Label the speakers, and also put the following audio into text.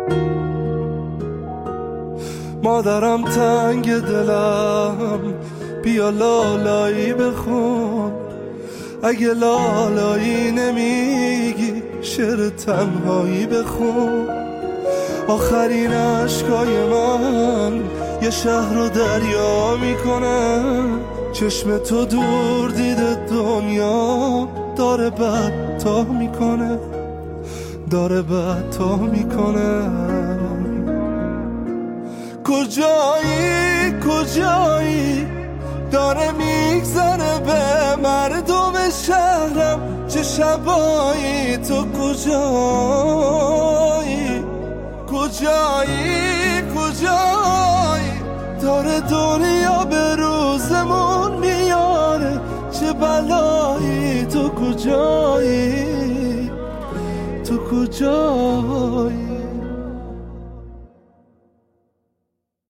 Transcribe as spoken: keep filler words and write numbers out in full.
Speaker 1: مادرم تنگ دلم، بیا لالایی بخون. اگه لالایی نمیگی شعر تنهایی بخون. آخرین عشقای من یه شهر رو دریا میکنه. چشم تو دور دیده دنیا داره بدتا میکنه، داره بدتا میکنه. کجایی کجایی داره میگذره به مردم شهرم، چه شبایی تو کجایی؟ کجایی کجایی داره دنیا به روزمون میاره، چه بلایی تو کجایی؟ تو کجایی؟